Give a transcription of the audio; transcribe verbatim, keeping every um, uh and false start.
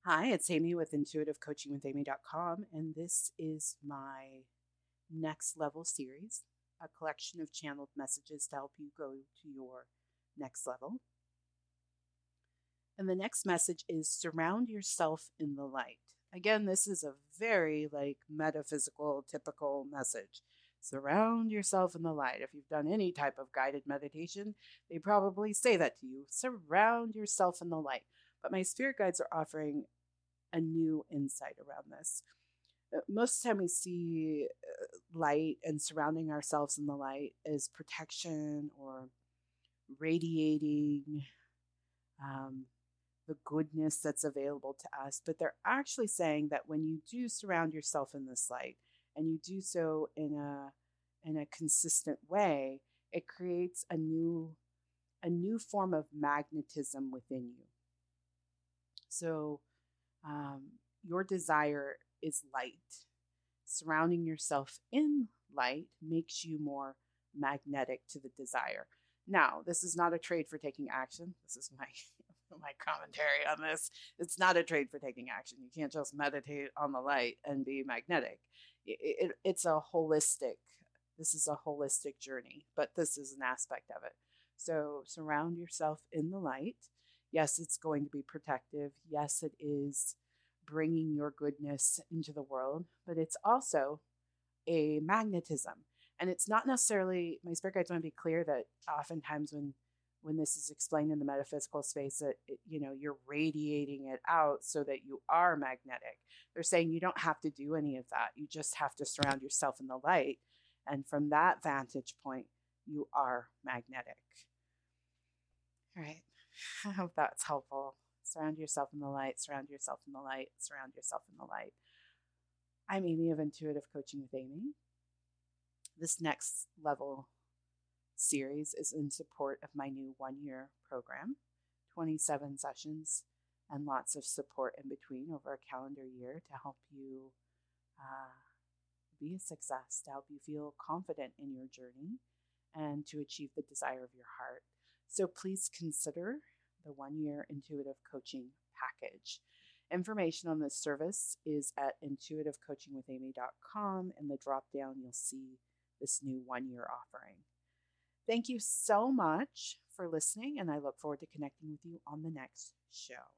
Hi, it's Amy with intuitive coaching with amy dot com, and this is my next level series, a collection of channeled messages to help you go to your next level. And the next message is surround yourself in the light. Again, this is a very like metaphysical, typical message. Surround yourself in the light. If you've done any type of guided meditation, they probably say that to you. Surround yourself in the light. But my spirit guides are offering a new insight around this. Uh, Most of the time, we see uh, light and surrounding ourselves in the light as protection or radiating um, the goodness that's available to us. But they're actually saying that when you do surround yourself in this light and you do so in a in a consistent way, it creates a new a new form of magnetism within you. So um, your desire is light. Surrounding yourself in light makes you more magnetic to the desire. Now, this is not a trade for taking action. This is my my commentary on this. It's not a trade for taking action. You can't just meditate on the light and be magnetic. It, it, it's a holistic. This is a holistic journey, but this is an aspect of it. So surround yourself in the light. Yes, it's going to be protective. Yes, it is bringing your goodness into the world, but it's also a magnetism. And it's not necessarily, my spirit guides want to be clear that oftentimes when when this is explained in the metaphysical space, that it, you know, you're radiating it out so that you are magnetic. They're saying you don't have to do any of that. You just have to surround yourself in the light. And from that vantage point, you are magnetic. All right. I hope that's helpful. Surround yourself in the light, surround yourself in the light, surround yourself in the light. I'm Amy of Intuitive Coaching with Amy. This next level series is in support of my new one year program, twenty-seven sessions and lots of support in between over a calendar year to help you uh, be a success, to help you feel confident in your journey and to achieve the desire of your heart. So please consider the one year intuitive coaching package. Information on this service is at intuitive coaching with amy dot com. In the drop down, you'll see this new one year offering. Thank you so much for listening, and I look forward to connecting with you on the next show.